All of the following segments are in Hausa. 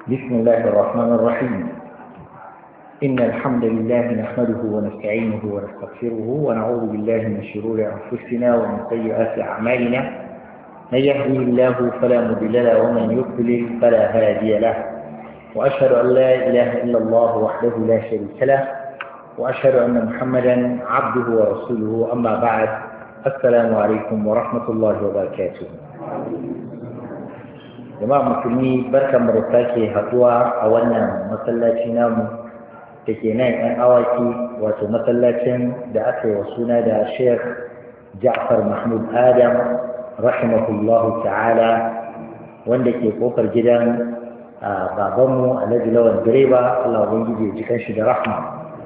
بسم الله الرحمن الرحيم. إن الحمد لله نحمده ونستعينه ونستغفره ونعوذ بالله من شرور أنفسنا ومن سيئات أعمالنا. من يهده الله فلا مضل له ومن يضلل فلا هادي له. وأشهد أن لا إله إلا الله وحده لا شريك له وأشهد أن محمدا عبده ورسوله. أما بعد، السلام عليكم ورحمة الله وبركاته. jama'a musulmi, barkan mu da sake haduwa a wannan masallaci namu da ke nan yan awaki, wato masallacin da aka yi wa suna da Sheikh Ja'far Mahmud Adam rahimahullahu ta'ala, wanda ke kofar gidan babanmu Alhaji Lawan Direba, Allah ubangiji ya ji kanshi da rahma,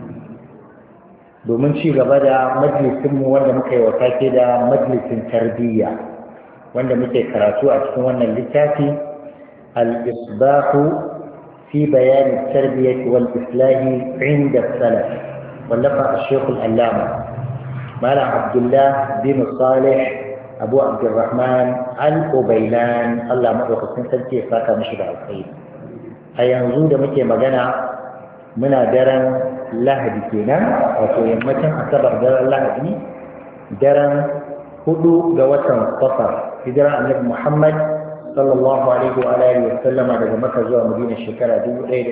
domin ci gaba da majalisinmu wanda muka yi wa sake da majalisin tarbiyya, wanda muke karatu a cikin wannan littafi al-isbahu fi bayan at-tarbiyah wal islah 'inda as-salaf, wallafa al-shaykh al-allama malam Abdullah bin Salih Abu Abdurrahman al-Ubaylan, Allah madaukakin sarki ya saka mishi da alkhairi. A yanzu da muke magana muna daren Lahadi kenan, wato yammacin Asabar daren Lahadi, daren 4 ga watan Safar, hijirar Annabi Muhammad sallallahu alaihi wa alihi wa sallama daga Makka zuwa Madina shekara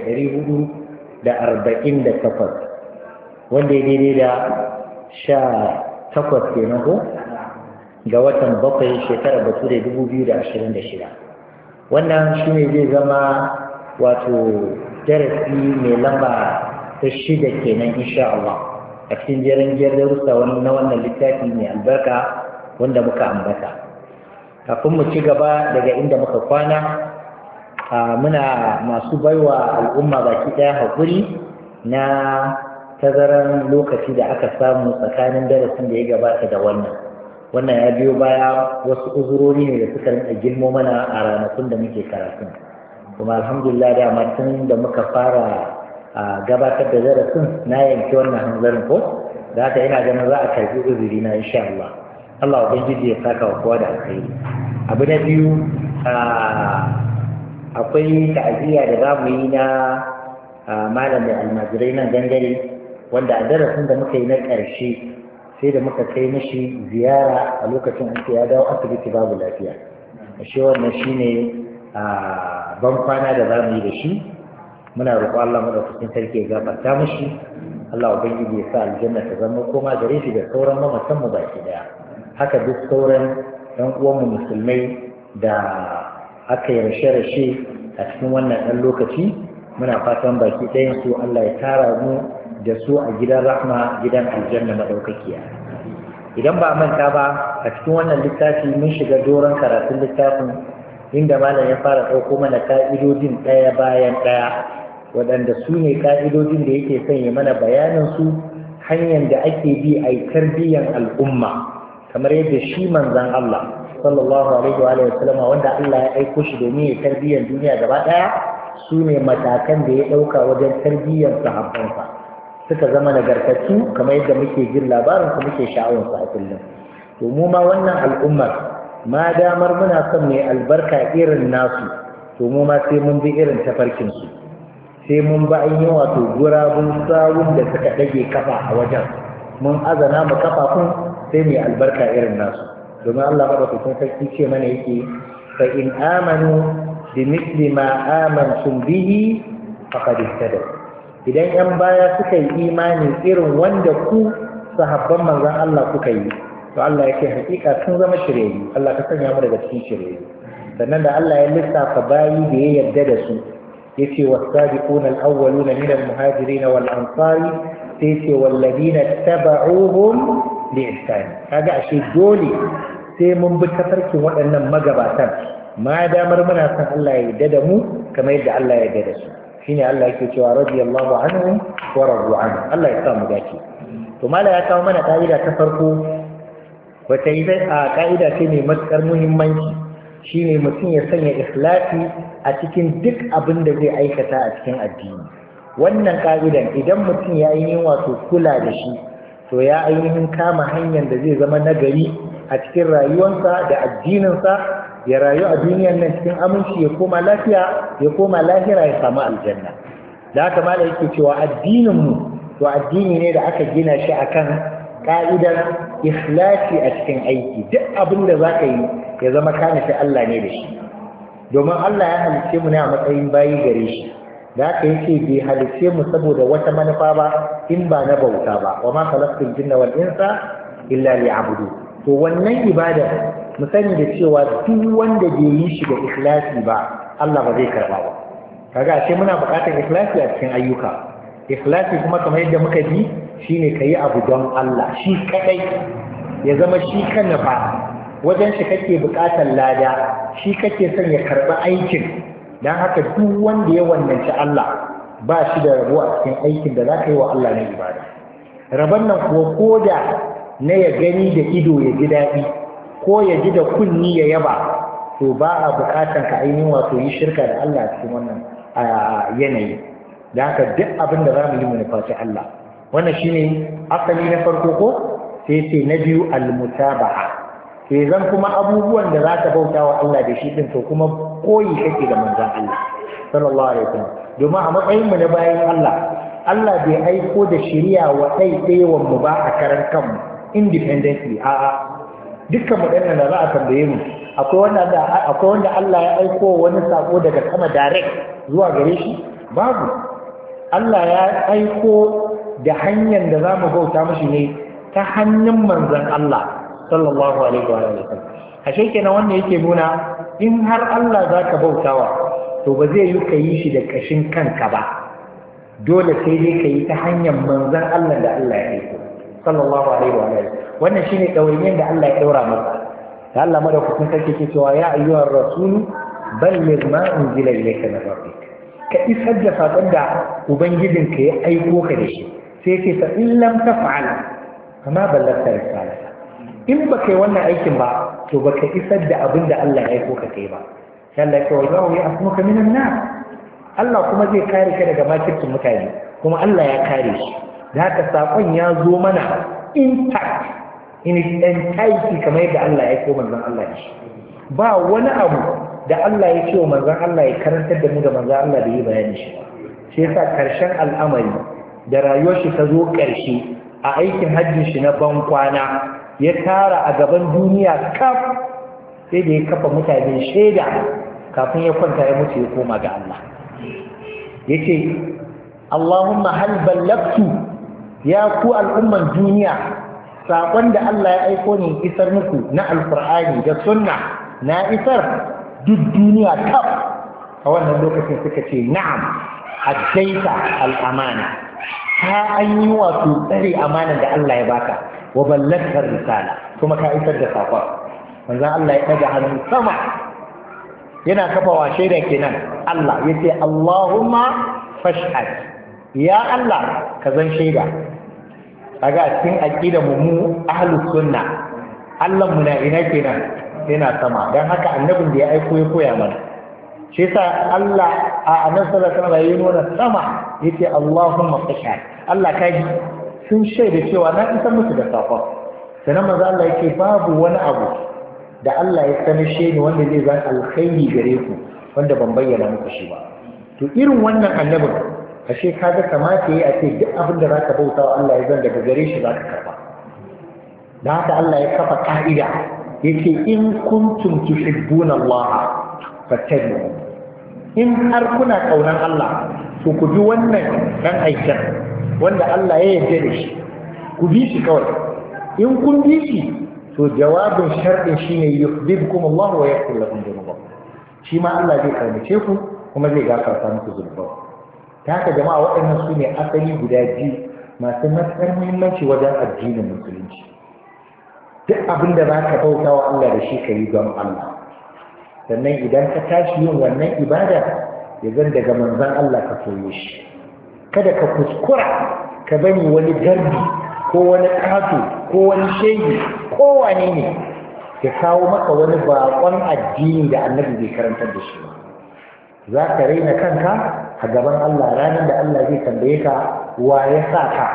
1448, wanda ya daidai da 18 kenan ko ga watan 7 shekara Bature 2026. Wannan shine zai zama wato darasi mai lamba ta 6 kenan insha Allah a cikin jerin darussa na wannan littafi mai albarka wanda muka ambata. Kafin mu ci gaba daga inda muka kwana, muna masu baiwa al'umma baki ɗaya haƙuri na tazaran lokaci da aka samu tsakanin darasin da ya gabata da wannan ya biyo baya wasu uzurori ne da suka rinka girmo mana a ranakun da muke karatun, kuma alhamdulillah da tun da muka fara gabatar da darasin na yanke wannan hanzarin ko da haka ina ganin za a karbi uzuri na insha Allah ubangiji ya saka wa kowa da alkhairi. Abu na biyu, akwai ta'aziyya da za mu yi na malamin almajirai nan gangare, wanda a darasin da muka yi na ƙarshe sai da muka kai mishi ziyara a lokacin an ya dawo asibiti babu lafiya. Ashe wannan shine ban kwana da za mu yi da shi. Muna roƙo Allah madaukakin sarki ya gafarta mishi, Allah ubangiji ya sa aljanna ta zama koma gare shi da sauran mamatan mu baki daya. Haka duk sauran ɗan uwanmu musulmai da aka yi rashe-rashe a cikin wannan ɗan lokaci, muna fatan baki ɗayan su Allah ya tara mu da su a gidan rahma, gidan aljanna maɗaukakiya. Idan ba a manta ba, a cikin wannan littafi mun shiga doron karatun littafin inda malam ya fara ɗauko mana ka'idodin ɗaya bayan ɗaya, waɗanda su ne ka'idodin da yake sanya mana bayanin su, hanyar da ake bi a yi tarbiyyar al'umma kamar yadda shi manzan Allah sallallahu alaihi wa sallama, wanda Allah ya aiko shi domin ya tarbiyyar duniya gaba daya, su ne matakan da ya dauka wajen tarbiyyar sahabbansa suka zama nagartattu kamar yadda muke jin labarin su muke sha'awar su a kullum. To mu ma wannan al'ummar, ma damar muna son mai albarka irin nasu, to mu ma sai mun bi irin tafarkin su, sai mun ba ainihin wato gurabun sawun da suka dage kafa a wajen, mun azana mu kafafun sai mai albarka irin nasu. Domin Allah madaukakin sarki ce mana yake, fa in amanu bi misli ma amantum bihi faqad ihtadaw. Idan yan baya suka yi imani irin wanda ku sahabban manzon Allah kuka yi, to Allah yake hakika sun zama shirye. Allah ka sanya mu daga cikin shirye. Sannan da Allah ya lissafa bayi da ya yarda da su, yace was-sabiquna al-awwaluna min al-muhajirin wal-ansari, sai ce walladina taba'uhum bi ihsan. Kaga ashe dole sai mun bi tafarkin waɗannan magabatan, ma damar muna san Allah ya yarda da mu kamar yadda Allah ya yarda da su. Shine Allah yake cewa radiyallahu anhum wa radu anhu. Allah ya sa mu dace. To mala ya kawo mana ka'ida ta farko, wata ka'ida ce mai matukar muhimmanci, shine mutum ya sanya ikhlasi a cikin duk abin da zai aikata a cikin addini. Wannan ka'idan idan mutum ya yi wato kula da shi, to ya ainihin kama hanyar da zai zama nagari a cikin rayuwarsa da addininsa, ya rayu a duniyar nan cikin aminci ya koma lafiya ya koma lahira ya samu aljanna. Da haka mala yake cewa addinin mu to addini ne da aka gina shi akan ka'idar ikhlasi a cikin aiki. Duk abin da zaka yi ya zama kana sai Allah ne da shi, domin Allah ya halicce mu ne a matsayin bayi gare shi. Da haka yace bai halicce mu saboda wata manufa ba in ba na bauta ba, wa ma khalaqtul jinna wal insa illa liya'budu. To wannan ibada mu sani da cewa duk wanda bai yi shi da ikhlasi ba Allah ba zai karba ba. Kaga ashe muna buƙatar ikhlasi a cikin ayyuka. Ikhlasi kuma kamar yadda muka ji shine kayi abu don Allah shi kadai, ya zama shi kan fa wajen shi kake buƙatar lada, shi kake son ya karba aikin. Dan haka duk wanda ya wannanci Allah ba shi da rabo a cikin aikin da zaka yi wa Allah na ibada. Rabon nan kuwa koda na ya gani da ido ya ji daɗi ko ya ji da kunni ya yaba, to ba a buƙatar ka ainihin wato yi shirka da Allah a cikin wannan yanayi. Da haka duk abin da za mu yi mu nufaci Allah, wannan shine asali na farko ko sai ce na biyu almutaba'a. sai zan kuma abubuwan da za ka bauta wa Allah da shi din to kuma koyi kake da manzon Allah sallallahu alaihi wasallam. Domin a matsayin mu na bayan Allah, Allah bai aiko da shari'a wa ɗaiɗaiwan mu ba a karan kanmu independently. A'a, dukkan mu da za a tambaye mu akwai wanda Allah ya aiko wani sako daga sama direct zuwa gare shi? Babu. Allah ya aiko da hanyar da za mu bauta mashi ne ta hannun manzon Allah sallallahu alaihi wa sallam. Ashe kenan wannan yake nuna in har Allah zaka bautawa to ba zai yi kai shi da kashin kanka ba, dole sai dai kai ta hanyar manzon Allah da Allah ya aiko sallallahu alaihi wa sallam. Wannan shine dawainiyan da Allah ya daura masa. Da Allah madaukakin sarki ke cewa ya ayyuhar rasul balligh ma unzila ilayka min rabbik, ka isar da sakon da ubangijinka ya aiko ka da shi. Sai ce fa in lam taf'al kama ballagta risalata, in baka yi wannan aikin ba to baka isar da abin da Allah ya aiko ka kai ba. Sai Allah ya ce wallahu ya'lamuka minan nas, Allah kuma zai kare ka daga makircin mutane, kuma Allah ya kare shi. Da haka sakon ya zo mana intact in its entirety kamar yadda Allah ya aiko manzon Allah da shi. Ba wani abu da Allah ya ce wa manzon Allah ya karantar da mu da manzon Allah da yi bayani shi. Shi yasa karshen al'amari da rayuwar shi ta zo karshe a aikin hajjin shi na ban kwana ya tara a gaban duniya kaf, sai da ya kafa mutane shaida kafin ya kwanta ya mutu ya koma ga Allah. Yace Allahumma hal ballagtu, ya ku al'umman duniya, sakon da Allah ya aiko ni isar muku na alqur'ani da sunna na isar duk duniya kaf. A wannan lokacin suka ce na'am, addaita al'amana, ta an yi wato tsare amanar da Allah ya baka, wa ballagta risala, kuma ka isar da sakon. Manzon Allah ya ɗaga hannu sama yana kafawa shaida kenan Allah, yace Allahumma fashhad, ya Allah ka zan shaida. Kaga a cikin aqida mu ahlus sunna, Allah mu na ina kenan, yana sama. Dan haka annabin da ya aiko ya koya mana. Shi yasa Allah a annabi sallallahu alaihi wasallam ya nuna sama, yace Allahumma fashhad, Allah ka ji sun shaida cewa na isar musu da sakon. Sannan manzo Allah yake babu wani abu da Allah ya sanishe ni wanda zai zan alkhairi gare ku wanda ban bayyana muku shi ba. To irin wannan annabin ashe kaga kamata yayi a ce duk abin da zaka bauta wa Allah ya zan daga gare shi zaka karba. Da haka Allah ya kafa ka'ida yace in kuntum tuhibbuna Allah fattabi'u, in har kuna kaunan Allah to ku bi wannan dan aikin wanda Allah ya yarda da shi, ku bi shi kawai. In kun bi shi to jawabin sharɗin shine yuhibbukum Allah wa yaghfir lakum dhunubakum, shi ma Allah zai kaunace ku kuma zai gafarta muku zunubanku. Ta haka jama'a waɗannan su ne asali guda biyu masu matuƙar muhimmanci wajen addinin musulunci. Duk abin da za ka bauta wa Allah da shi ka yi don Allah, sannan idan ka tashi yin wannan ibada ya zan daga manzon Allah ka koyo shi. Kada ka kuskura ka bani wani garbi ko wani ƙato ko wani shege ko wane ne ya kawo maka wani baƙon addini da annabi bai karantar da shi ba. Za ka raina kanka a gaban Allah ranar da Allah zai tambaye ka wa ya sa ka.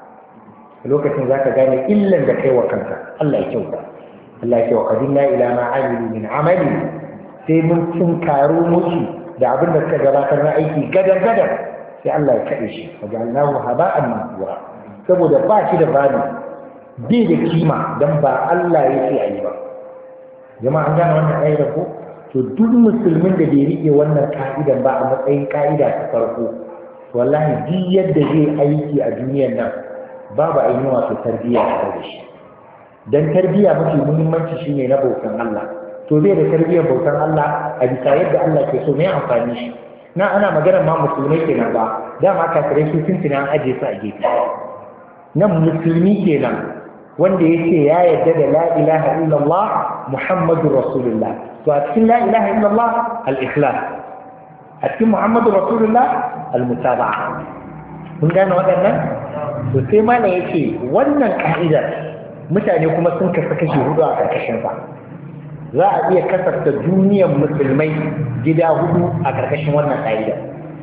Lokacin za ka gane illan da kai wa kanka. Allah ya kyauta. Allah ya ce wa qadimna ila ma amilu min amali sai mun tunkaro musu da abin da suka gabatar na aiki gadan sai Allah ya kaɗe shi wa ja'alnahu haba'an mansura saboda ba shi da bani bai da kima dan ba Allah yake ayi ba jama'a an gane wannan ayar ko to duk musulmin da bai rike wannan ka'idan ba a matsayin ka'ida ta farko wallahi duk yadda zai aiki a duniyar nan babu ainihin wato tarbiyya da shi dan tarbiyya mafi muhimmanci shine na bautan Allah to bai da tarbiyyar bautan Allah a bisa yadda Allah ke so mai amfani shi na ana magana ma musulmai kenan ba dama kafirai su tuntuna an aje su a gefe nan musulmi kenan wanda yake ya yarda da la ilaha illallah muhammadur rasulullah to a cikin la ilaha illallah al-ikhlas a cikin muhammadur rasulullah al-mutaba'a kun gane waɗannan to sai ma ne yake wannan ka'idar mutane kuma sun kasa kashi hudu a karkashin sa za a iya kasafta duniyar musulmai gida hudu a karkashin wannan ka'idar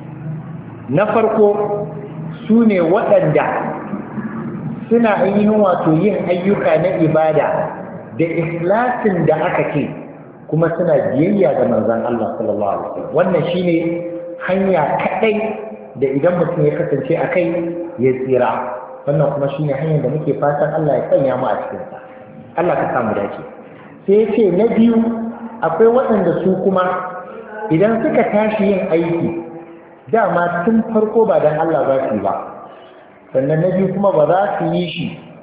na farko su ne waɗanda suna ainihin wato yin ayyuka na ibada da ikhlasin da aka ce kuma suna biyayya ga manzon Allah sallallahu alaihi wasallam wannan shine hanya kadai da idan mutum ya kasance a kai ya tsira wannan kuma shine hanyar da muke fatan Allah ya sanya mu a cikin sa Allah ka samu dace sai ce na biyu akwai waɗanda su kuma idan suka tashi yin aiki dama tun farko ba dan Allah za su yi ba sannan na biyu kuma ba za su yi shi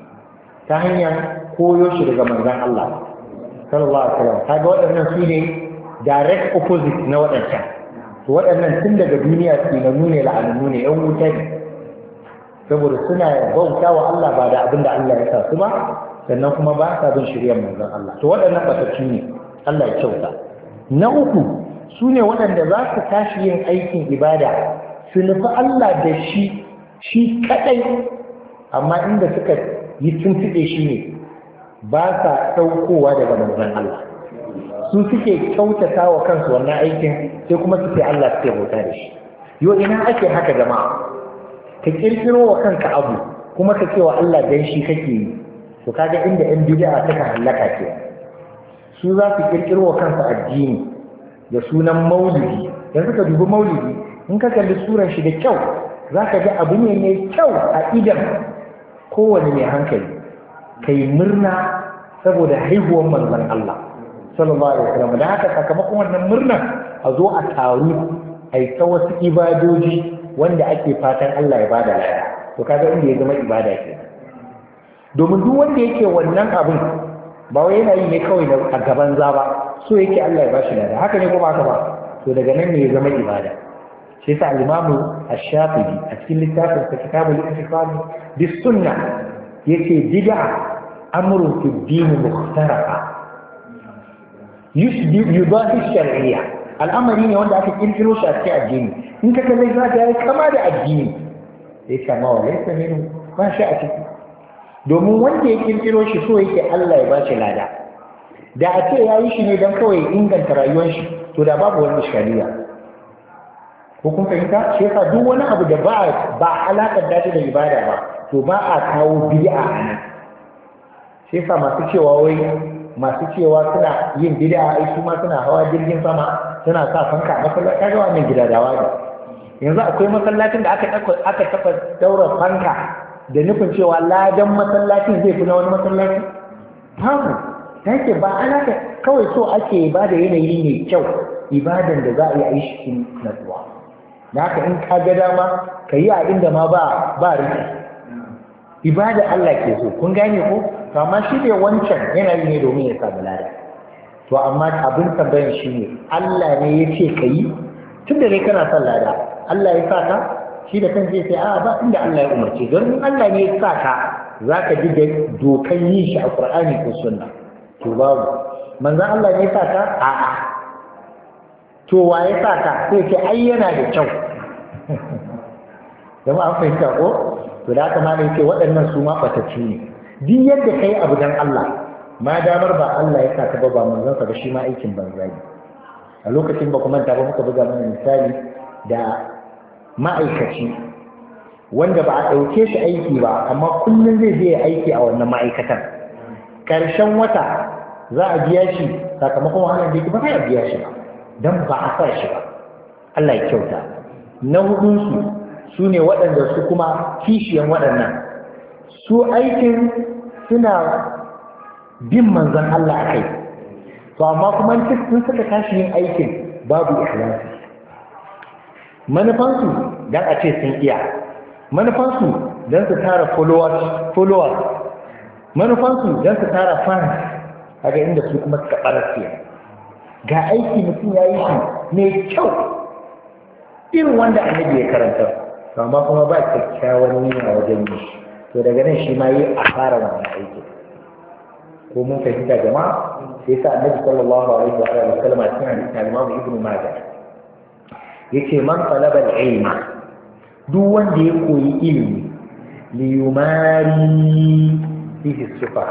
ta hanyar koyo shi daga manzon Allah sallallahu alaihi wasallam kaga waɗannan su ne direct opposite na waɗancan to waɗannan tun daga duniya su na nune la'annu ne yan wuta ne saboda suna bauta wa Allah ba da abin da Allah ya sa su ba sannan kuma ba sa bin shirya manzon Allah to waɗannan batacci ne Allah ya kyauta na uku su ne waɗanda za su tashi yin aikin ibada su nufi Allah da shi kaɗai amma inda suka yi tuntuɓe shi ne ba sa ɗaukowa daga manzon Allah su suke kyautata wa kansu wannan aikin sai kuma suke Allah suke bauta da shi yo ina ake haka jama'a ka kirkiro wa kanka abu kuma ka ce wa Allah dan shi kake yi to kaga inda ɗan bid'a suka halaka ke su za su kirkiro wa kansu addini da sunan maulidi yanzu ka dubi maulidi in ka kalli suran shi da kyau za ka ga abu ne mai kyau a idan kowane mai hankali kai murna saboda haihuwar manzon Allah sallallahu alaihi wasallam da haka sakamakon wannan murnar a zo a taru a yi ta wasu ibadoji wanda ake fatan Allah ya bada lada to kaga inda ya zama ibada ke domin duk wanda yake wannan abin ba wai yana yi ne kawai a gaban za ba so yake Allah ya bashi lada haka ne ko ba haka ba to daga nan ne ya zama ibada shi yasa al-Imam Ash-Shafi'i a cikin littafin sa Kitabul Iqtisad bis Sunnah yace bid'a amrun fi din mukhtarafa yudahi shar'iyya al'amari ne wanda aka kirkiro shi a cikin addini in ka kalle za ka yi kama da addini sai kama wa laisa minhu ba shi a ciki domin wanda ya kirkiro shi so yake Allah ya bashi lada da a ce ya yi shi ne don kawai inganta rayuwar shi to da babu wani iskaliya ko kun fahimta shi yasa duk wani abu da ba alaƙar dace da ibada ba to ba a kawo bid'a a nan shi yasa masu cewa suna yin bid'a ai su ma suna hawa jirgin sama suna sa fanka a masallaci kaga wannan gidadawa ne yanzu akwai masallacin da aka taɓa daura fanka da nufin cewa ladan masallacin zai fi na wani masallaci babu ta yake ba alaka kawai so ake ba da yanayi mai kyau ibadan da za a yi a yi shi natsuwa da haka in ka ga dama ka yi a inda ma ba riki ibada Allah ke so kun gane ko to amma shi ne wancan yana yi ne domin ya samu lada to amma abin tambayan shi ne Allah ne ya ce ka yi tun da dai kana son lada Allah ya sa ka shi da kan zai sai a ba inda Allah ya umarce don in Allah ne ya sa ka za ka ji da dokan yin shi a Qur'ani ko Sunna to babu manzon Allah ne ya sa ka a'a to wa ya sa ka sai ce ai yana da kyau jama'a an fahimta ko to da haka ma ne ce waɗannan su ma batacci ne duk yadda kai abu dan Allah ma damar ba Allah ya sa ka ba manzon sa ba shi ma aikin banza ne a lokacin ba kuma ta ba muka buga mana misali da ma'aikaci wanda ba a ɗauke shi aiki ba amma kullum zai je aiki a wannan ma'aikatan ƙarshen wata za a biya shi sakamakon wahalar da yake ba sai a biya shi ba dan ba a sa shi ba Allah ya kyauta. Na hudunsu su ne waɗanda su kuma kishiyan waɗannan su aikin suna bin manzon Allah a kai, to amma kuma sun suka tashi yin aikin babu ikhlasi. Manufansu dan a ce sun iya, manufansu dan su tara followers, manufansu dan su tara fans, kaga inda su kuma suka ɓarasiya. Ga aiki mutum ya yi shi mai kyau irin wanda annabi ya karanta, amma kuma ba kyakkyawan niyya wajen yi, to daga nan shi ma yi asara wannan aiki. Ko mun fahimta jama'a? Sai sa annabi sallallahu alaihi wa sallam a cikin hadisin Imam Ibn Majah yace man talaba al-ilma, duk wanda ya koyi ilimi li yumari fihi sufa,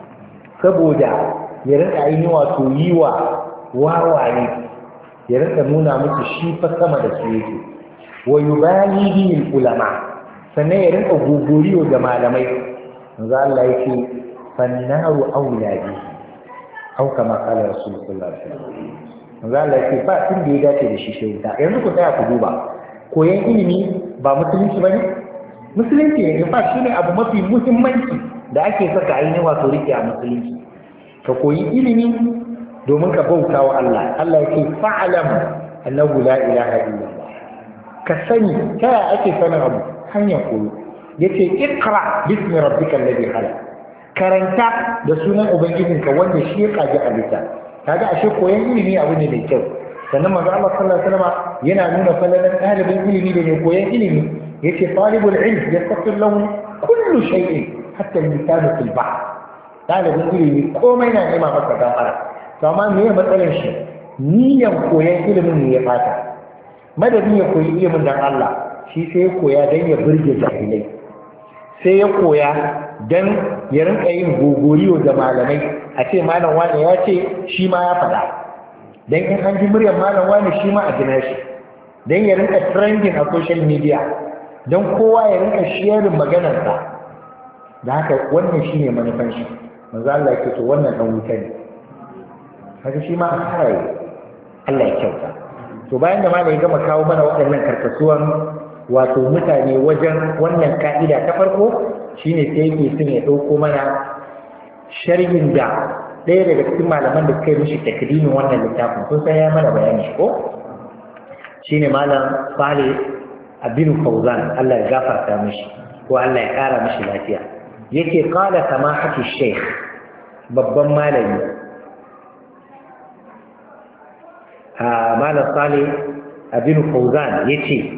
saboda ya rinka yi wato yiwa wawaye, ya rinka nuna musu shi fa sama da su yake, wa yubali bihi ulama, sannan ya rinka gogoriyo da malamai. manzo Allah yake fannaru aula bihi au kama qala rasul sallallahu alaihi wasallam. manzo Allah yake ba tun da ya dace da shi sai ta. Yanzu ku tsaya ku duba, koyon ilimi ba musulunci bane? Musulunci ne, fa shine abu mafi muhimmanci da ake saka ainihin wato rike a musulunci. Ka koyi ilimi domin ka bauta wa Allah. Allah yake fa'alam annahu la ilaha illallah. Ka sani ta yaya ake sanin abu? Hanyar koyo. Yace iqra bismi rabbikal ladhi khalaq. Karanta da sunan ubangijinka wanda shi ya kaji halitta. Kaga ashe koyon ilimi abu ne mai kyau. Sannan manzo Allah sallallahu alaihi wasallam yana nuna falalan ɗalibin ilimi da mai koyon ilimi. Yace talibul ilm yastaqil lahu kullu shay'in hatta al-lisanu fil bahr. Ɗalibin ilimi komai na nema masa gafara. To amma me ya matsalar shi? Niyan koyon ilimin ne ya fata. Madadin ya koyi ilimin dan Allah, shi sai ya koya dan ya burge jahilai. Sai ya koya dan ya rinka yin gogoriyo da malamai, a ce malam wani ya ce shi ma ya faɗa. Dan in an ji muryar malam wani shi ma a gina shi. Dan ya rinka trending a social media. Dan kowa ya rinka sharing maganarsa. Da haka wannan shine manufan shi. Manzo Allah yake to wannan dan wuta ne. Haka shi ma a kare Allah ya kyauta. To bayan da malai ya gama kawo mana waɗannan karkasuwan wato mutane wajen wannan ka'ida ta farko, shine sai yake son ya ɗauko mana sharhin da ɗaya daga cikin malaman da suka yi mishi takdimin wannan littafin kun san ya mana bayani ko shine malam Salih bin Fawzan, Allah ya gafarta mishi ko Allah ya ƙara mishi lafiya. Yake qala samahatu shaykh, babban malami malam Salih bin Fawzan yace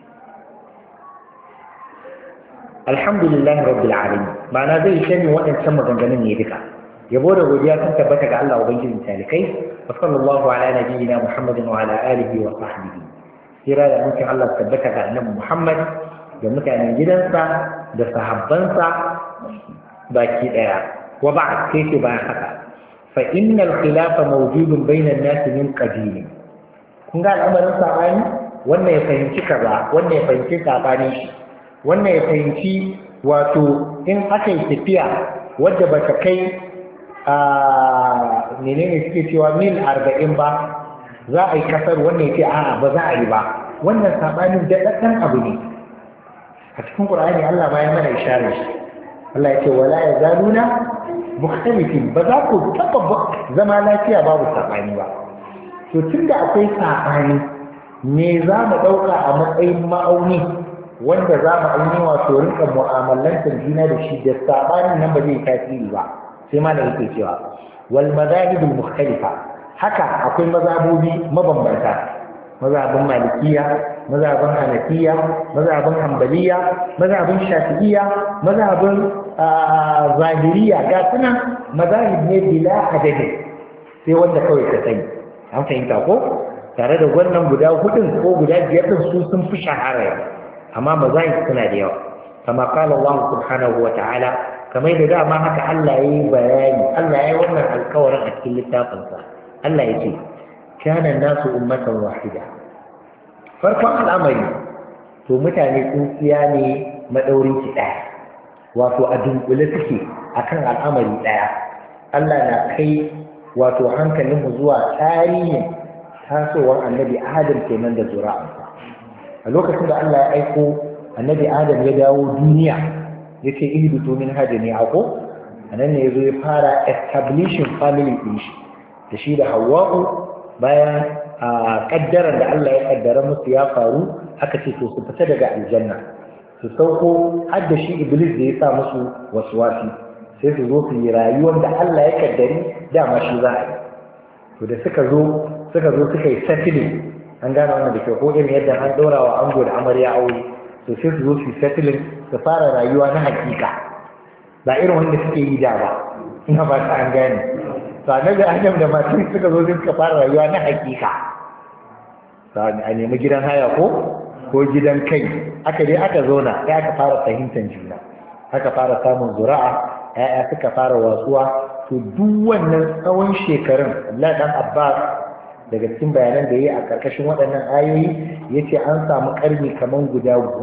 alhamdulillahi rabbil alamin. Ma'ana zai shani waɗancan maganganun ne duka. Yabo da godiya sun tabbata ga Allah ubangijin talikai. Wa sallallahu ala nabiyyina Muhammadin wa ala alihi wa sahbihi. Sira da mutum Allah tabbata ga annabi Muhammad da mutanen gidansa da sahabbansa baki daya. Wa ba'd, sai ce bayan haka. Fa innal khilafa mawjudun bainan nas min qadim. Kun ga al'amarin sabani, wannan ya fahimci kaza, wannan ya fahimci sabani shi. Wannan ya fahimci wato in aka yi tafiya wadda ba ta kai menene suke cewa mil 40 ba za a yi kasar, wannan ya ce a'a ba za a yi ba. Wannan sabanin daɗaɗɗen abu ne a cikin Qur'ani. Allah ma ya mana isharar shi. Allah ya ce wala yazaluna mukhtalifin, ba za ku taɓa zama lafiya babu sabani ba. To tunda akwai sabani, me za mu ɗauka a matsayin ma'auni wanda za mu ainihin wato rinka mu'amalantar juna da shi da sabanin nan ba zai tasiri ba. Sai ma da yake cewa wal madahibul mukhtalifa, haka akwai mazhabobi mabambanta, mazhabin malikiya, mazhabin hanafiya, mazhabin hanbaliya, mazhabin shafi'iyya, mazhabin zahiriya, ga sunan mazahib ne bila adadi, sai wanda kawai ka sani. An fahimta ko? Tare da wannan guda hudun ko guda biyar din su sun fi shahara yau, amma mazahib suna da yawa. Kama qala Allah subhanahu wa ta'ala, kamar da dama haka Allah yayi bayani, Allah yayi wannan alƙawarin a cikin littafinsa. Allah yake kana nasu ummatan wahida. Farkon al'amari to mutane tsintsiya ne madaurin ki daya, wato a dunkule suke akan al'amari daya. Allah na kai wato hankalin mu zuwa tarihin tasowar annabi Adam kenan da zuri'arsa a lokacin da Allah ya aiko annabi Adam ya dawo duniya yace ihbitu min hajani ako anan ne yazo ya fara establishing family din shi da shi da Hawwa'u bayan kaddaran da Allah ya kaddara musu ya faru aka ce to su fita daga aljanna su sauko har da shi Iblis da ya sa musu waswasi sai su zo su yi rayuwar da Allah ya kaddari dama shi za a yi to da suka zo suka yi settling an gane wannan da ke ko irin yadda an ɗora wa ango da amarya aure to sai su zo su yi settling su fara rayuwa na hakika ba irin wanda suke yi da ba ina ba ta an gane to annabi Adam da matan suka zo sai suka fara rayuwa na hakika a nemi gidan haya ko gidan kai aka zauna sai aka fara fahimtar juna aka fara samun zuri'a ya'ya suka fara wasuwa to duk wannan tsawon shekarun Allah dan Abbas daga cikin bayanan da yayi a karkashin waɗannan ayoyi yace an samu karni kaman guda 10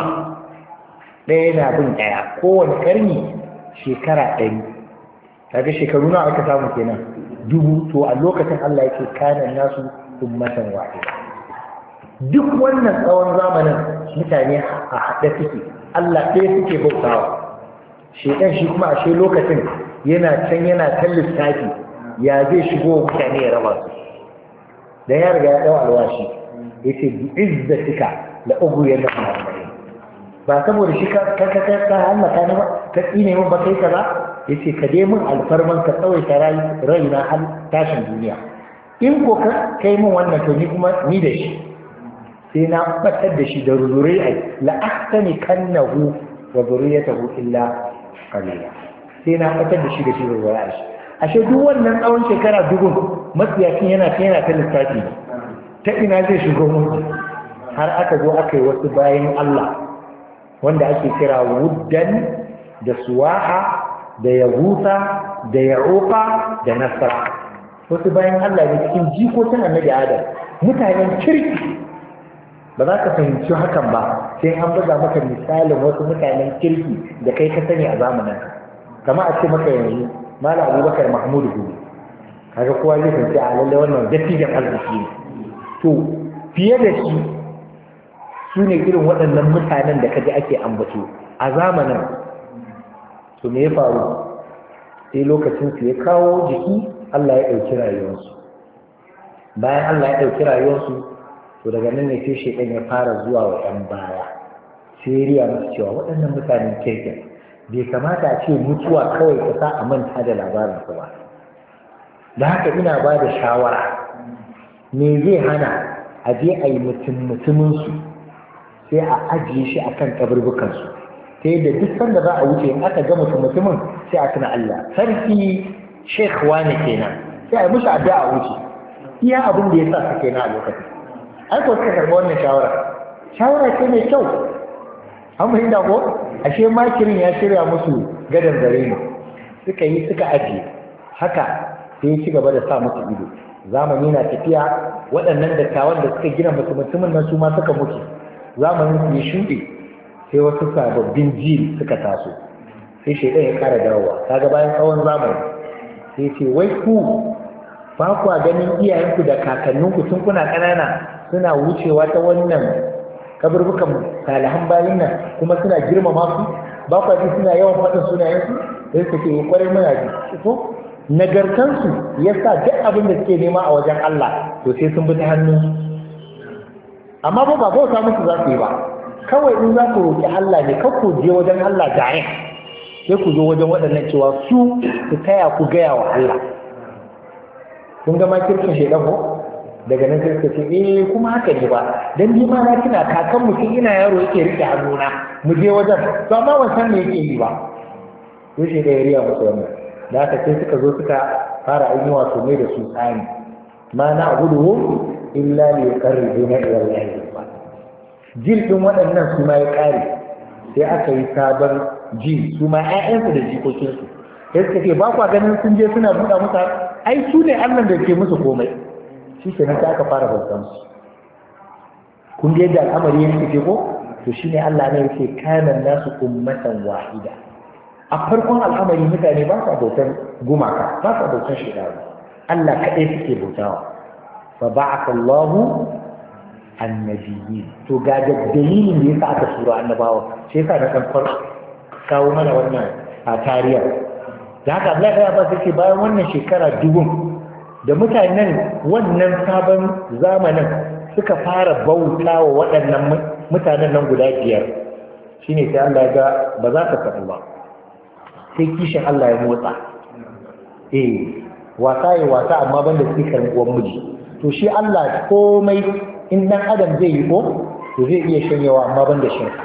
ɗaya na bin ɗaya kowane karni shekara 100 kaga shekaru nawa aka samu kenan 1000 to a lokacin Allah yake kana nasu ummatan wahida duk wannan tsawon zamanin mutane a haɗe suke Allah ɗaya suke bautawa shekan shi kuma ashe lokacin yana ta lissafi ya zai shigo mutane ya raba su dan ya riga ya dau alwashi yace bi izzatika la ughwiyannahum ajma'in ba saboda shi ka halaka ne ba ka tsine mun ba kai kaza yace ka dai mun alfarman ka tsawaita raina har tashin duniya in ko ka kai mun wannan to ni kuma ni da shi sai na batar da shi da zuriya la ahtani kannahu wa zuriyatahu illa qalila sai na batar da shi da zuriya shi ashe duk wannan tsawon shekara dubu matsiyacin yana ta lissafi ta ina zai shigo mutu har aka zo aka yi wasu bayan Allah wanda ake kira wuddan da suwa'a da yahusa da ya'uqa da nasara wasu bayan Allah ne cikin jikokin annabi Adam mutanen kirki ba za ka fahimci hakan ba sai an buga maka misalin wasu mutanen kirki da kai ka sani a zamanin kama a ce maka yanzu Malam Abubakar Mahmudu Gumi kaga kowa zai fahimci a lalle wannan dattijan arziki ne to fiye da shi su ne irin waɗannan mutanen da kaji ake ambato a zamanin to me ya faru sai lokacin su ya kawo jiki Allah ya ɗauki rayuwarsu bayan Allah ya ɗauki rayuwarsu to daga nan ne sai shekan ya fara zuwa wa ɗan baya sai riya musu cewa waɗannan mutanen kirkin bai kamata a ce mutuwa kawai ka sa a manta da labarin su ba da haka ina ba da shawara me zai hana a je a yi mutuminsu sai a ajiye shi a kan kaburbukansu ta yadda duk sanda za a wuce in aka ga mutumin sai a tuna Allah sarki sheikh wane kenan sai a yi musu addu'a a wuce iya abin da ya sa su kenan a lokacin ai ko suka karɓi wannan shawara ce mai kyau an fahimta ko ashe makirin ya shirya musu gadon zare ne suka ajiye haka sai ya ci gaba da sa musu ido zamani na tafiya waɗannan dattawan da suka gina mutumin nan su ma suka mutu zamanin su ya shuɗe sai wasu sababbin jil suka taso sai shaidan ya ƙara dawowa kaga bayan tsawon zamani sai ce wai ku ba kwa ganin iyayenku da kakanninku tun kuna ƙanana suna wucewa ta wannan kaburbukan salihan bayin nan kuma suna girmama su ba kwa ji suna yawan faɗin sunayensu sai su ce kwarai muna ji ko nagartansu ya sa duk abin da suke nema a wajen Allah to sai sun bi ta hannun amma ba bauta musu za su yi ba kawai in za ku roƙi Allah ne kar ku je wajen Allah jaye sai ku zo wajen waɗannan cewa su taya ku gaya wa Allah kun ga makircin shaidan ko daga nan sai suka ce kuma haka ne ba dan ni ma na tuna kakan mutum ina yaro yake rike hannuna mu je wajen to amma ban san me yake yi ba sai shi da ya riya musu wannan da haka sai suka zo suka fara ainihin wato mai da su tsani ma na abudu illa li yuqarribuna ila Allah jil din waɗannan su ma ya kare sai aka yi sabon jil su ma ƴaƴansu da jikokinsu sai suka ce ba kwa ganin sun je suna buɗa musu ai su ne Allah da ke musu komai shi ke nan aka fara bautan su kun ga yadda al'amari ya ce ko to shine Allah ne yake kana nasu ummatan wahida a farkon al'amari mutane ba sa bautan gumaka ba sa bautan shekaru Allah kaɗai suke bautawa fa ba'atha Allahu annabiyyin. To ga dalilin da yasa aka tura annabawa, sai yasa da kan kawo mana wannan a tarihi. Da haka Allah ya ba sai bayan wannan shekara dubun da mutanen wannan sabon zamanin suka fara bauta wa waɗannan mutanen nan guda biyar, shine sai Allah ya ga ba za ka faɗi ba, sai kishin Allah ya motsa. Wasa ya wasa amma banda tsikan uwan miji. To shi Allah komai in dan adam zai yi ko to zai iya shanyewa amma banda shirka.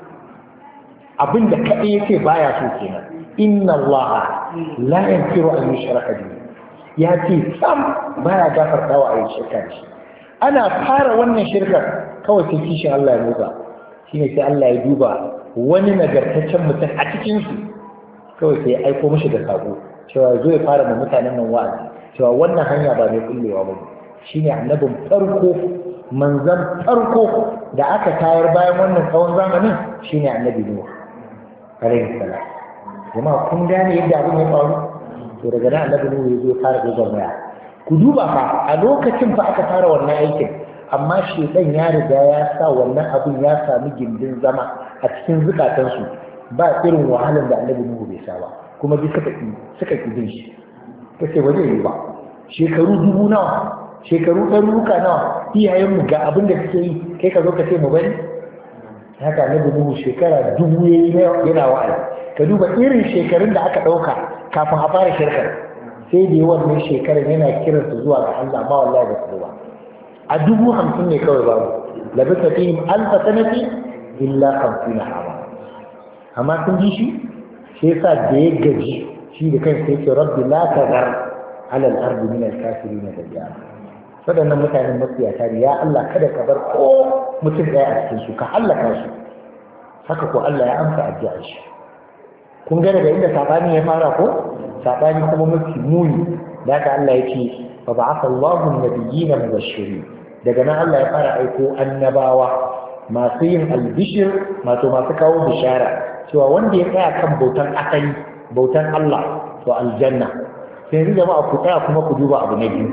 Abinda kaɗai yake baya so kenan. Inna Allah la yaghfiru an yushraka bihi. Ya ce sam baya gafartawa a yi shirka da shi. Ana fara wannan shirkar kawai sai kishin Allah ya motsa. Shine sai Allah ya duba wani nagartaccen mutum a cikin su, kawai sai ya aiko mishi da sako cewa zo ya fara ma mutanen nan wa'azi cewa wannan hanya ba mai kullewa ba. Shine annabin farko, manzon farko da aka tayar bayan wannan tsawon zamanin shine annabi Nuh alaihi salam. Jama'a kun gane yadda abin ya faru? To daga nan annabi Nuh ya zo fara gwagwarmaya. Ku duba fa a lokacin fa aka fara wannan aikin, amma shedan ya riga ya sa wannan abin ya sami gindin zama a cikin zukatansu, ba irin wahalar da annabi Nuh bai sha ba, kuma bi suka ki bin shi. Kace ba zai yi ba. Shekaru dubu nawa, shekaru ɗaruruka nawa iyayenmu ga abin da suke yi, kai ka zo ka ce mu bari? Haka annabi Nuh shekara dubu yayi yana wa'azi. Ka duba irin shekarun da aka ɗauka kafin a fara shirkar, sai da yawan mai shekarar yana kiransu zuwa ga Allah, ma wallahi ba su ba. A 50,000 ne kawai babu, labisa fihim alfa sanati illa 50 ama. Amma sun ji shi, sai yasa da ya gaji shi da kansa yake rabbi la tazar ala al-ardi min al-kafirin dayyara. Waɗannan mutanen matsiyata ne, ya Allah kada ka bar ko mutum ɗaya a cikin su, ka hallaka su. Haka ko Allah ya amsa addu'ar shi. Kun ga daga inda sabani ya fara ko? Sabani kuma mafi muni. Da haka Allah ya ce fa ba'atha Allahu an-nabiyyina mubashirin. Daga nan Allah ya fara aiko annabawa masu yin albishir, masu kawo bishara cewa wanda ya tsaya kan bautan asali, bautan Allah, to aljanna. Sai yanzu jama'a ku tsaya kuma ku duba abu na biyu.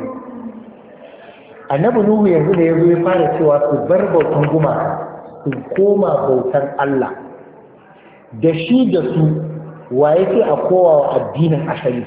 Annabi Nuhu yanzu da yazo ya fara cewa su bar bautan gumaka, su koma bautan Allah. Da shi da su wa yake a kowa wa addinin asali?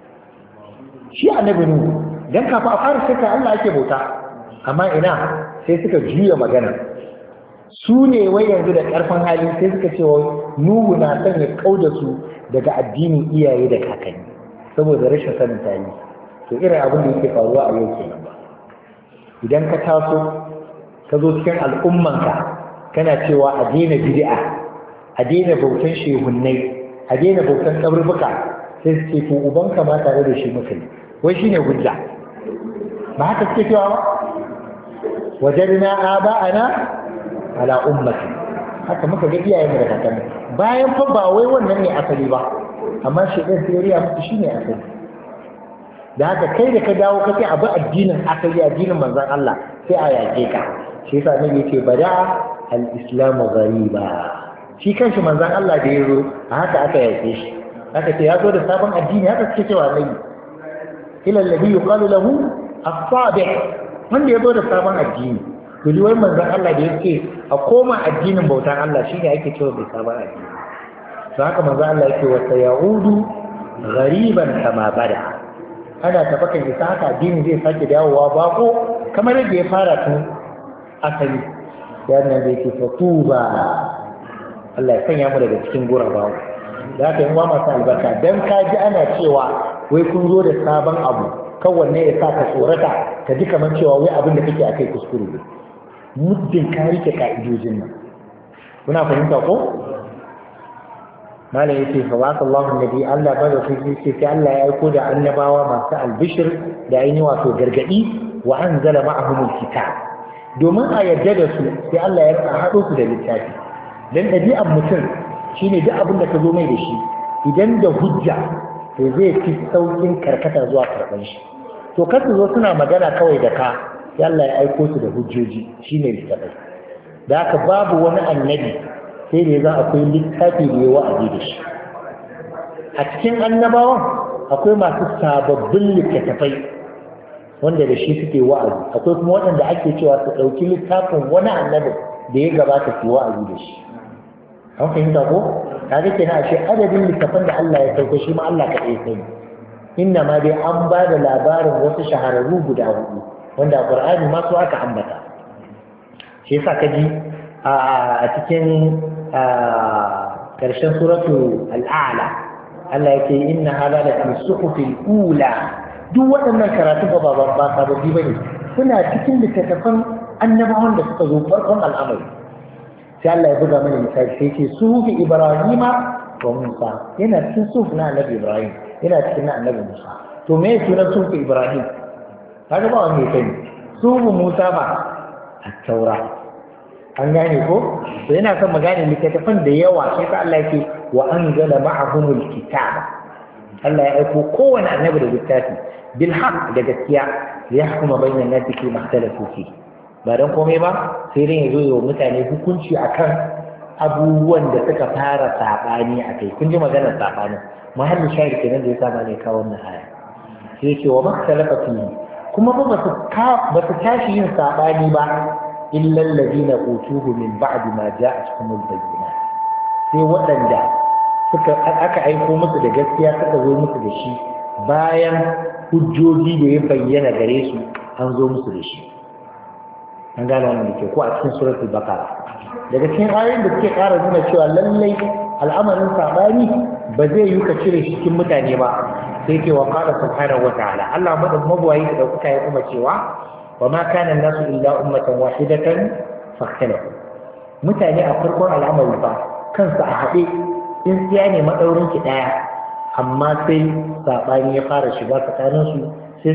Shi annabi Nuhu, dan kafa a fara shirka Allah ake bauta, amma ina sai suka juya magana. Su ne wai yanzu da ƙarfin hali sai suka ce wai Nuhu na son ya kauda su daga addinin iyaye da kakanni saboda rashin sanin tarihi. To irin abin da yake faruwa a yau kenan ba. Idan ka taso ka zo cikin al'ummanka kana cewa a daina bid'a, a daina bautan shehunnai, a daina bautan kaburbuka, sai su ce to ubanka ma tare da shi muka yi. Wai shine hujja. Ba haka suke cewa ba? Wajadna aba'ana ala ummati. Haka muka ga iyayenmu da kakanni. Bayan fa ba wai wannan ne asali ba, amma shedan theory muku shine asali. Da haka kai da ka dawo ka ce abu addinin asali, addinin manzon Allah, sai a yake ka. Shi yasa ne yake bada al-islamu ghariba. Shi kanshi manzon Allah da yazo a haka aka yake shi. Haka ce ya zo da sabon addini, haka suke cewa nabi. Ila alladhi yuqalu lahu as-sabi', wanda ya zo da sabon addini. To ji wai manzon Allah da yake a koma addinin bautan Allah shine ake cewa bai sabon addini. To haka manzon Allah yake wa sayaudu ghariban kama bada. Ana tafakan isa haka addini zai sake dawowa bako kamar yadda ya fara tun asali. Yana da yake fatuba. Allah ya sanya mu daga cikin gurabawa. Da haka yin wa masu albarka dan ka ji ana cewa wai kun zo da sabon abu, kan wanne ya sa ka tsorata ka ji kamar cewa wai abin da kake akai kuskure ne. Muddin ka rike ka'idojin nan. Kuna fahimta ko? Malam yace fa wa Allahu nabi Allah ba da sai sai Allah ya aiko da annabawa masu albishir da ainihi wato gargadi wa anzala ma'ahum alkitab. Domin a yadda da su sai Allah ya rika hado su da littafi. Dan dabi'an mutum shine duk abin da ka zo mai da shi idan da hujja to zai fi saukin karkata zuwa karban shi. To kasu zo suna magana kawai da ka, sai Allah ya aiko su da hujjoji shine littafai. Da haka babu wani annabi sai da za akwai littafi da ya wa'azi da shi. A cikin annabawan akwai masu sababbin littattafai wanda da shi suke wa'azi akwai kuma waɗanda ake cewa su ɗauki littafin wani annabi da ya gabata su wa'azi da shi an fahimta ko kaga kenan a ce adadin littafan da Allah ya sauko shi ma Allah kaɗai sani inna ma dai an ba da labarin wasu shahararru guda hudu wanda a Qur'ani ma su aka ambata shi yasa kaji a cikin ƙarshen suratu al-a'la Allah yake inna hadha la fi suhufil ula duk waɗannan karatu ba sababbi bane suna cikin littattafan annabawan da suka zo farkon al'amari sai Allah ya buga mana misali sai ce sufi Ibrahima wa Musa yana cikin sufi na annabi Ibrahim yana cikin na annabi Musa to me sunan sufi Ibrahim kaga ba wanda ya sani sufi Musa ba at-Taura an gane ko to yana son magana littattafan da yawa sai ka Allah yake wa anzala ma'ahumul kitaba Allah ya aiko kowane annabi da littafi bil haqq da gaskiya ya hukuma bainan nasi fi makhtalafu fi ba dan komai ba sai dai yazo yi wa mutane hukunci akan abubuwan da suka fara sabani akai kun ji maganar sabani mahallin shahid kenan da ya saba ne kawo wannan aya sai ce wa makhtalafa fi kuma ba su tashi yin sabani ba illa alladhina utuhu min ba'di ma ja'atuhumul bayyinat sai waɗanda aka aiko musu da gaskiya suka zo musu da shi bayan hujjoji da ya bayyana gare su an zo musu da shi an gane wannan da ke ko a cikin suratul baqara daga cikin ayoyin da suke ƙara nuna cewa lallai al'amarin sabani ba zai yi ka cire shi cikin mutane ba sai ke wa qala subhanahu wa ta'ala Allah mabuwayi da dauka ya kuma cewa wa ma kana an-nasu illa ummatan wahidatan fakhtalafu mutane a farkon al'amari ba kansu a haɗe in siya ne maɗaurin ki ɗaya amma sai saɓani ya fara shiga tsakaninsu sai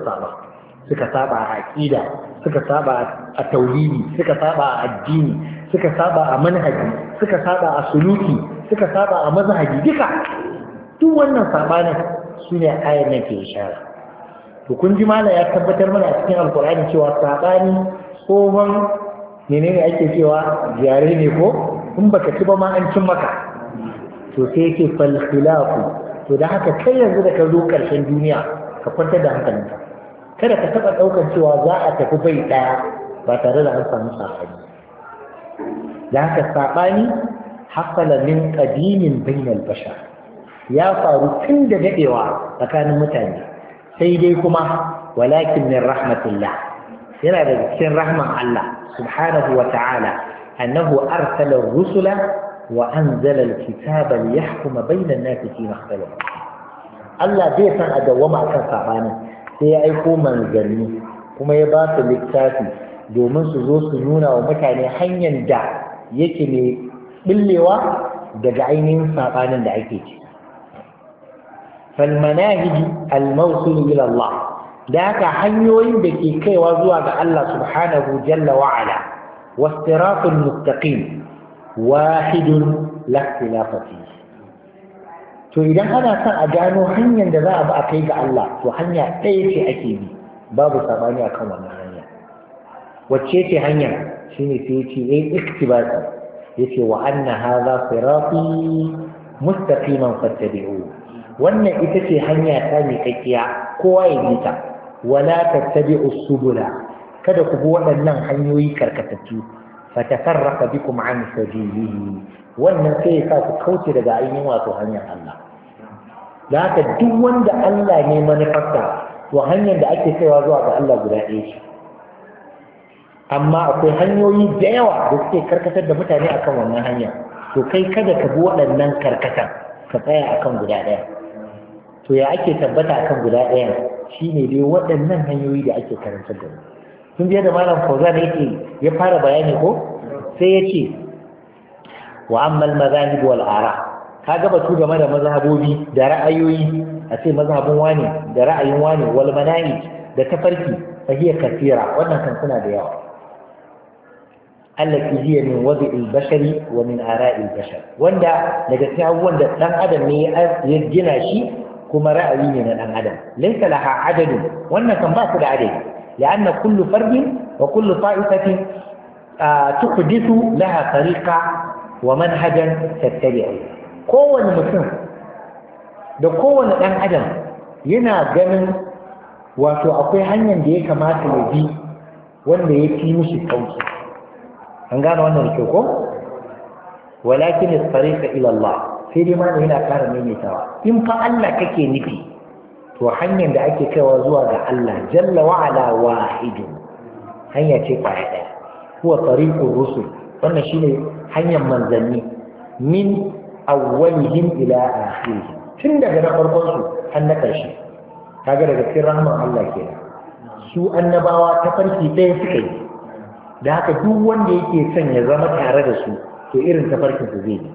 suka saba a aƙida suka saba a tauhidi suka saba a addini suka saba a manhaji suka saba a suluki suka saba a mazhabi duka duk wannan saɓanin su ne ayar nan ke ishara to kun ji mala ya tabbatar mana a cikin alkur'ani cewa saɓani tsohon menene ake cewa jare ne ko in baka ci ba ma an cin maka to sai yake fal khilafu to da haka kai yanzu da ka zo karshen duniya ka kwantar da hankalinka kada ka taba daukar cewa za a tafi bai daya ba tare da an samu sabani da haka sabani hasala min qadimin bainal bashar ya faru tun da dadewa tsakanin mutane sai dai kuma walakin min rahmatillah yana da cikin rahman Allah subhanahu wa ta'ala annahu arsala ar-rusula وأنزل الكتاب ليحكم بين الناس فيما اختلفوا Allah zai san a dawwama akan sabani sai ya aiko manzanni kuma ya ba su littafi domin su zo su nuna wa mutane hanyar da yake ne billewa daga ainihin sabanin da ake ci fal manahij al mawsul ila Allah da haka hanyoyin da ke kaiwa zuwa ga Allah subhanahu jalla wa ala wasiratul mustaqim wahidun la ikhtilafa fihi to idan ana son a gano hanyar da za a bi a kai ga Allah to hanya ɗaya ce ake bi babu sabani akan wannan hanya wacce ce hanya shine sai yace iktibasi yace wa anna hadha sirati mustaqiman fattabi'u wannan ita ce hanya ta miƙaƙiya kowa ya bi ta wala tattabi'u subula kada ku bi waɗannan hanyoyi karkatattu fatafarraqa bikum an sabilihi wannan sai ya sa ku kauce daga ainihin wato hanyar Allah da haka duk wanda Allah ne manufarsa to hanyar da ake kaiwa zuwa ga Allah guda ɗaya ce amma akwai hanyoyi da yawa da suke karkatar da mutane akan wannan hanya to kai kada ka bi waɗannan karkatar ka tsaya akan guda ɗaya to ya ake tabbata akan guda ɗaya shine dai waɗannan hanyoyi da ake karantar da mu kun je da malam Fauzan yake ya fara bayani ko sai ya ce wa ammal mazahib wal ara kaga batu game da mazhabobi da ra'ayoyi a ce mazhabin wani da ra'ayin wani wal manahij da tafarki fa hiya kathira wannan kan suna da yawa allati hiya min wadi'il bashari wa min ara'il bashar wanda daga cikin abubuwan da dan adam ne ya gina shi kuma ra'ayi ne na dan adam laysa laha adadun wannan kan ba su da adadi لأن كل فرد وكل طائفة تحدث لها طريقة ومنهجا تتبعه kowane mutum da kowane ɗan adam yana ganin wato akwai hanyar da ya kamata ya bi wanda ya fi mishi sauki an gane wannan da kyau ko walakin as-tariqa ila Allah sai dai ma yana ƙara maimaitawa in fa Allah kake nufi to hanyar da ake kaiwa zuwa ga Allah jalla wa ala wahidun hanya ce kwaya daya huwa tariqur rusul wannan shine hanyar manzanni min awwalihim ila akhirihim tun daga na farkon su har na ƙarshe kaga daga cikin rahman Allah kenan su annabawa ta farki ɗaya suka yi da haka duk wanda yake son ya zama tare da su to irin tafarkin su zai yi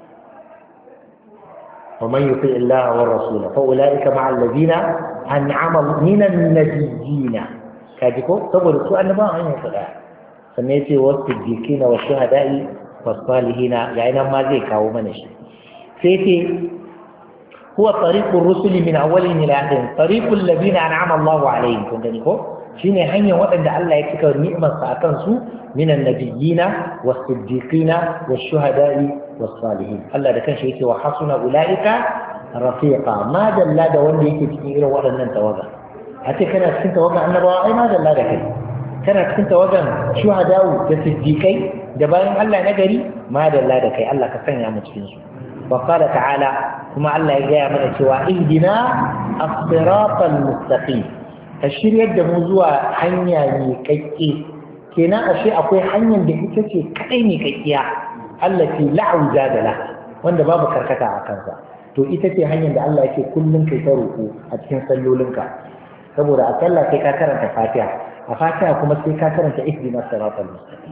wa man yuti illaha war rasula fa ulaika ma'a alladhina an'ama minan nabiyina kaji ko saboda su annabawa hanyar su daya sannan yace wa siddiqina wa shuhada'i was salihina yayin nan ma zai kawo mana shi sai ce huwa tariqur rusuli min awwalihim ila akhirihim tariqul ladina an'ama Allahu alaihim kun gani ko shine hanyar waɗanda Allah ya cika ni'imarsa akan su minan nabiyina was-siddiqina wash-shuhada'i was-salihin Allah da kanshi yake wa hasuna ulaika rafiqa ma dalla da wanda yake cikin irin waɗannan tawaga a ce kana cikin tawagan annabawa ai ma dalla da kai kana cikin tawagan shuhada'u da siddiqai da bayan Allah na gari ma dalla da kai Allah ka sanya mu cikin su wa qala ta'ala kuma Allah ya gaya mana cewa ihdina as-siratal mustaqim ka shiryar da mu zuwa hanya mai kakke kenan ashe akwai hanyar da ita ce kadai mai kakkiya allati la'u jadala wanda babu karkata a kansa to ita ce hanyar da Allah yake kullun kai ta roƙo a cikin sallolinka saboda a sallah sai ka karanta Fatiha a Fatiha kuma sai ka karanta ihdinas siratal mustaqim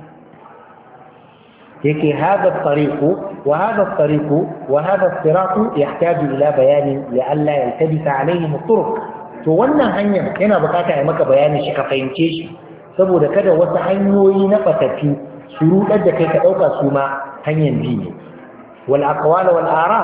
yake hada tariqu wa hada tariqu wa hada siratu yahtaju ila bayanin li alla yaltabisa alayhim turuq to wannan hanyar yana bukata ya maka bayani shi ka fahimce shi saboda kada wasu hanyoyi na fatafi su rudar da kai ka dauka su ma hanyar bi ne wal aqwal wal ara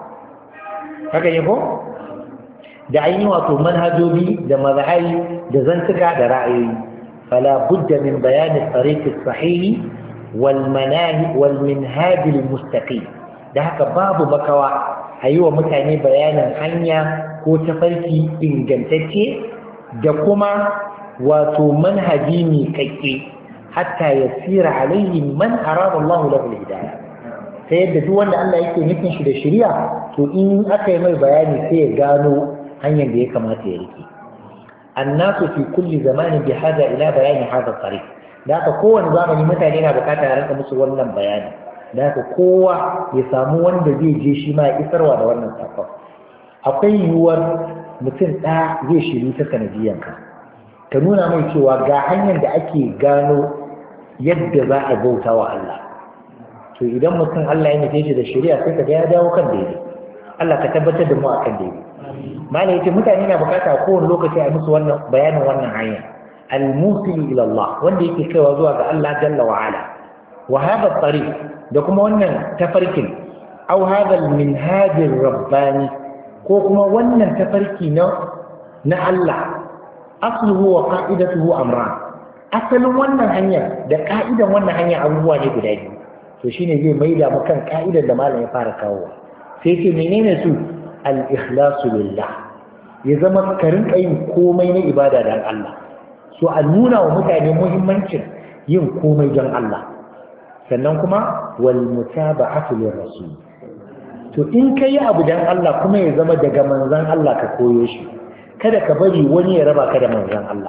haka ne ko da ainihi wato manhajoji da mazhabi da zantuka da ra'ayoyi fala budda min bayani tariq as-sahih wal manahi wal minhaj al-mustaqim da haka babu makawa ayi wa mutane bayanin hanya ko tafarki ingantacce da kuma wato manhaji mai kakke hatta yasira alaihi man arada Allah lahu al-hidayah sai yadda duk wanda Allah yake nufin shi da shari'a to in aka yi mai bayani sai ya gano hanyar da ya kamata ya rike annasu fi kulli zamanin bi hada ila bayani hada tariq da haka kowane zamani mutane na bukata ya rinka musu wannan bayani da haka kowa ya samu wanda zai je shi ma ya isarwa da wannan sakon akwai yiwuwar mutum ɗaya zai shiru ta sanadiyanka ka nuna mai cewa ga hanyar da ake gano yadda za a bauta wa Allah to idan mutum Allah ya nufe shi da shari'a sai ka ga ya dawo kan daidai Allah ka tabbatar da mu akan daidai malai yace mutane na bukata a kowane lokaci a musu wannan bayanin wannan hanya al-musil ila Allah wanda yake kaiwa zuwa ga Allah jalla wa ala wa hada tariq da kuma wannan tafarkin aw hada al-minhaj ar-rabbani ko kuma wannan tafarki na Allah asluhu wa qa'idatuhu amran asalin wannan hanya da ka'idan wannan hanya abubuwa ne guda biyu to shine zai maida mu kan ka'idar da malam ya fara kawo sai ce menene su al-ikhlasu lillah ya zama ka rinka yin komai na ibada dan Allah so a nuna wa mutane muhimmancin yin komai don Allah sannan kuma wal mutaba'atu lirrasul to in ka yi abu don Allah kuma ya zama daga manzan Allah ka koyo shi kada ka bari wani ya raba ka da manzan Allah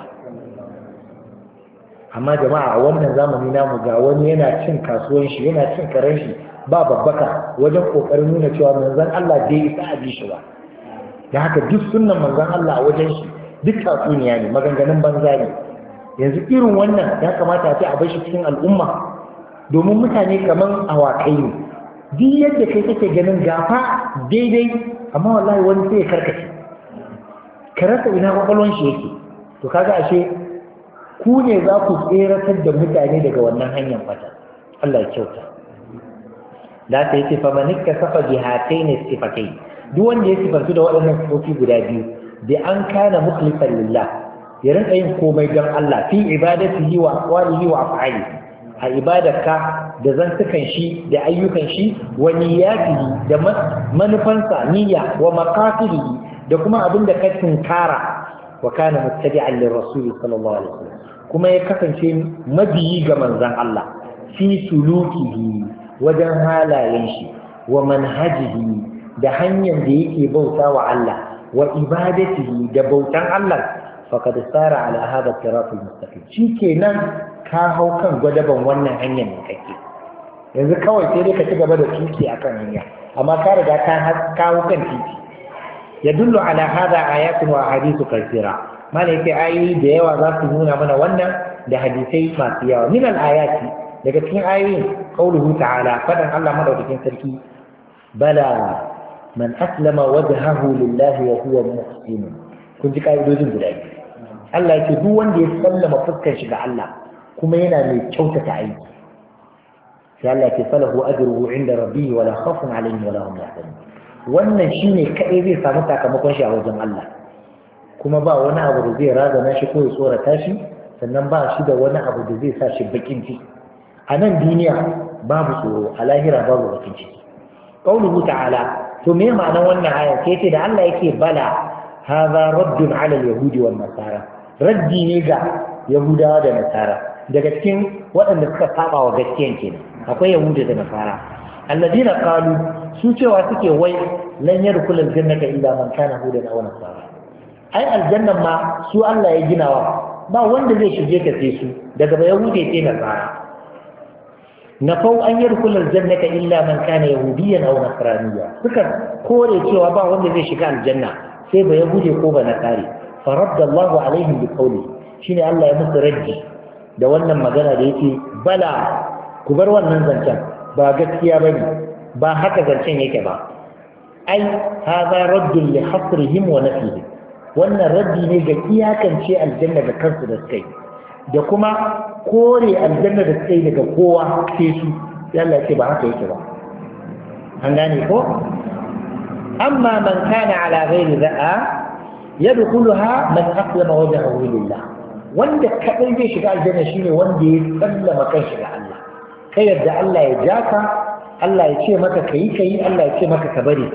amma jama'a a wannan zamani namu ga wani yana cin kasuwan shi yana cin karen shi ba babbaka wajen kokarin nuna cewa manzan Allah bai isa a bi shi ba da haka duk sunnan manzan Allah a wajen shi duk tatsuniya ne maganganun banza ne yanzu irin wannan ya kamata a ce a bar shi cikin al'umma domin mutane kaman awakai ne duk yadda kai kake ganin gafa daidai amma wallahi wani sai ya karkace ka rasa ina kwakwalwan shi yake to kaga ashe ku ne za ku tseratar da mutane daga wannan hanyar fata Allah ya kyauta da ta yace fa man ikkasafa bi hatayn sifatai duk wanda ya sifantu da waɗannan sifofi guda biyu bi an kana mukhlisan lillah ya rinka yin komai don Allah fi ibadatihi wa aqwalihi wa af'alihi a ibadarka da zantukan shi da ayyukan shi wa niyyatihi da manufansa niyya wa maqasidihi da kuma abin da ka tinkara wa kana muttabi'an lirrasul sallallahu alaihi wasallam kuma ya kasance mabiyi ga manzon Allah fi sulukihi wajen halayen shi wa manhajihi da hanyar da yake bauta wa Allah wa ibadatihi da bautan Allah faqad sara ala hada siratul mustaqim shikenan ka hau kan gwadaban wannan hanyar ne kake yanzu kawai sai dai ka ci gaba da tuki akan hanya amma ka riga ka kawo kan titi yadullu ala hada ayatun wa ahadithu kathira malaka ayoyi da yawa za su nuna mana wannan da hadisai masu yawa min al ayati daga cikin ayoyin qauluhu ta'ala fadan Allah madaukakin sarki bala man aslama wajhahu lillahi wa huwa muhsin kun ji kaidojin guda biyu Allah yake duk wanda ya sallama fuskar shi ga Allah kuma yana mai kyautata aiki sai Allah ke falahu ajruhu inda rabbihi wala khawfun alaihim wala hum yahzanun wannan shine kadai zai samu sakamakon shi a wajen Allah kuma ba wani abu da zai razana shi ko ya tsorata shi sannan ba shi da wani abu da zai sa shi bakin ciki a nan duniya babu tsoro a lahira babu bakin ciki qauluhu ta'ala to me ma'anar wannan aya sai ce da Allah yake bala hadha raddun ala al-yahudi wan nasara raddi ne ga yahudawa da nasara daga cikin waɗanda suka saba wa gaskiyan kenan akwai yahuda da nasara alladina qalu su cewa suke wai lan yadkhul aljannata illa man kana hudan aw nasara ai aljannan ma su Allah ya ginawa ba wanda zai shige ka sai su daga yahude sai nasara nafau an yadkhul aljannata illa man kana yahudiyan aw nasraniya suka kore cewa ba wanda zai shiga aljanna sai ba yahude ko ba nasari faradda Allahu alaihim bi qawli shine Allah ya musu raddi da wannan magana da yake bala ku bar wannan zancen ba gaskiya bane ba haka zancen yake ba ai hadha raddun li hasrihim wa nafihim wannan raddi ne ga iyakance aljanna da kansu da suka yi da kuma kore aljanna da suka yi daga kowa sai su sai Allah ya ce ba haka yake ba an gane ko amma man kana ala ghairi za'a yadkhuluha man aslama wajhahu lillah wanda kadai zai shiga aljanna shine wanda ya sallama kanshi ga Allah kai yadda Allah ya jaka Allah ya ce maka kai Allah ya ce maka ka bari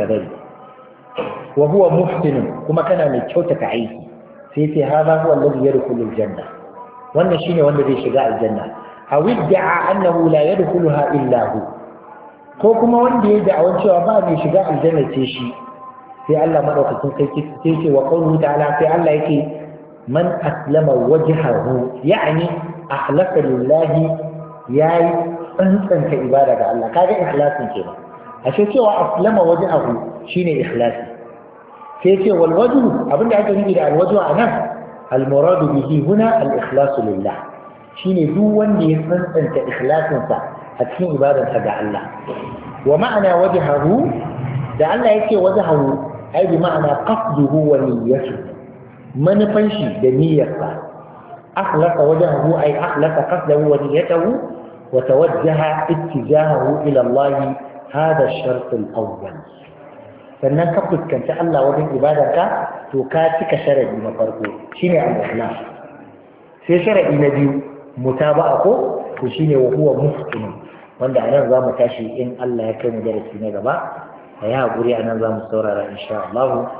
wa huwa muhsin kuma kana mai kyautata aiki sai sai hada huwa alladhi yadkhulu aljanna wannan shine wanda zai shiga aljanna aw idda'a annahu la yadkhuluha illa hu ko kuma wanda ya da'awan cewa ba mai shiga aljanna ce shi sai Allah madaukakin sarki sai ce wa qawluhu ta'ala sai Allah yake man aslama wajhahu yani akhlasa lillahi yayi tsantsanta ibada ga Allah kaga ikhlasin kenan ashe cewa aslama wajhahu shine ikhlasi sai ce wal wajhu abinda ake nufi da al wajhu anan al muradu bihi huna al ikhlas lillah shine duk wanda ya tsantsanta ikhlasin sa a cikin ibadarsa ga Allah wa ma'ana wajhahu da Allah yake wajhahu ai bi ma'ana qasduhu wa niyyatuhu manufan shi da niyyarsa akhlasa wajhahu ay akhlasa qasdahu wa niyyatahu wa tawajjaha ittijahahu ila Allah hada ash-shart al-awwal sannan ka fuskanci Allah wajen ibadarka to ka cika sharadi na farko shine al-ikhlas sai sharadi na biyu mutaba'a ko to shine wa huwa muhsin wanda anan zamu tashi in Allah ya kai mu darasi na gaba ayi hakuri anan zamu saurara insha Allah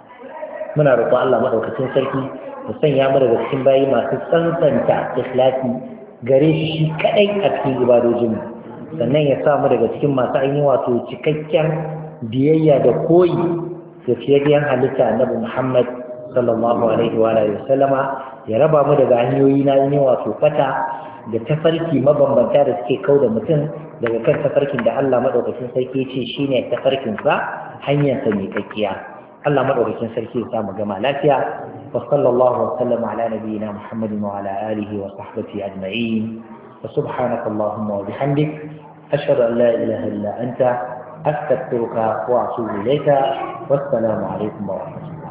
muna roƙon Allah madaukakin sarki mu sanya mu daga cikin bayi masu tsantsanta ikhlasi gare shi kadai a cikin ibadojinmu sannan ya sa mu daga cikin masu ainihin wato cikakken biyayya da koyi da fiyayyen halitta annabi Muhammad sallallahu alaihi wa alihi wasallama ya raba mu daga hanyoyi na ainihin wato fata da tafarki mabambanta da suke kauda mutum daga kan tafarkin da Allah madaukakin sarki ya ce shine tafarkin sa hanyar sa mai kakkiya Allah madaukakin sarki ya samu gama lafiya wa sallallahu wa sallama ala nabiyyina Muhammadin wa ala alihi wa sahbihi ajma'in wa subhanaka allahumma wa bihamdik ashhadu an la ilaha illa anta astaghfiruka wa atubu ilayka wassalamu alaikum wa rahmatullahi